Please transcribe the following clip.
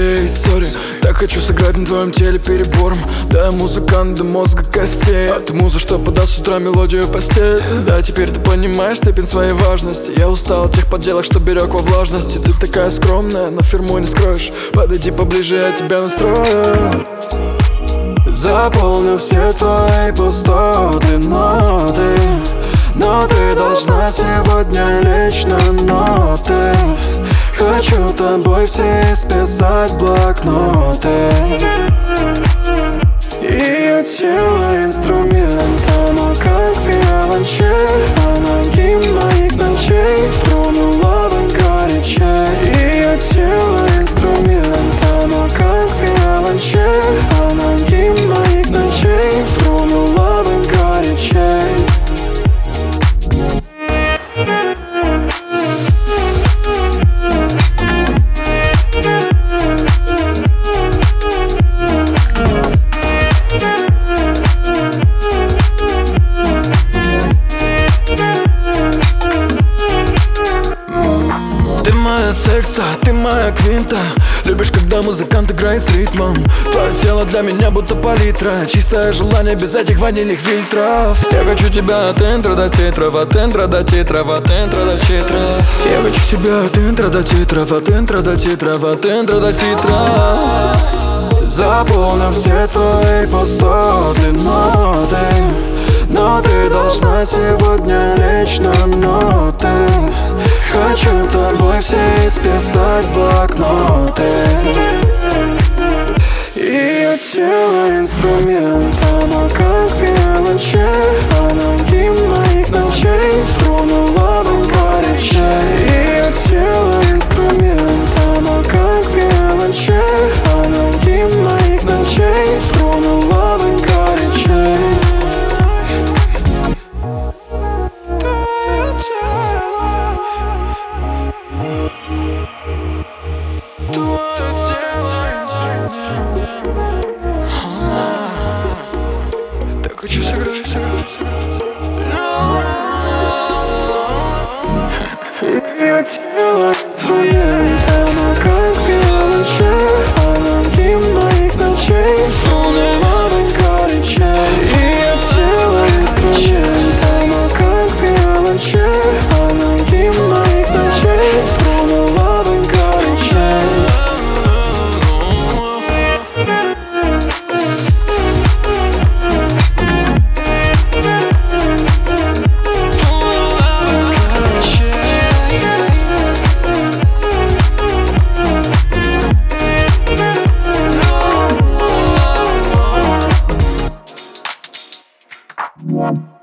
эй, сори. Так хочу сыграть на твоем теле перебором. Да, я музыкант до мозга костей, а ты муза, что подаст с утра мелодию в постель. Да, теперь ты понимаешь степень своей важности. Я устал от тех подделок, что берег во влажности. Ты такая скромная, но фирму не скроешь. Подойди поближе, я тебя настрою. Заполню все твои пустоты, ноты. Но ты должна сегодня лично ноты. Хочу тобой все списать блокноты. Ее тело инструмент, оно как виолончель. Она гимн моих ночей, струны лавы горячей. Ее тело инструмент, оно как виолончель. Она гимн моих ночей, струны лавы горячей. Ты моя секста, ты моя квинта. Любишь, когда музыкант играет с ритмом. Твое тело для меня будто палитра. Чистое желание без этих ванильных фильтров. Я хочу тебя от интро до титров, от интро до титров, от интро до титров. Я хочу тебя от интро до титров, от интро до титров, от интро до титров. Заполню все твои пустоты, ноты. Но ты должна сегодня лично ноты. Хочу тобой все исписать блокноты. Ее тело инструмент, оно как виолончель. Она гимн моих ночей, струны лавы горячей. Ее тело инструмент, оно как виолончель. Она гимн моих ночей, струны лавы горячей. Так хочу сыграть. Ее тело инструмент, оно как виолончель. Она гимн моих ночей, струны лавы горячей. Ее тело инструмент, оно как виолончель. Она гимн моих ночей, струны лавы горячей. Yeah.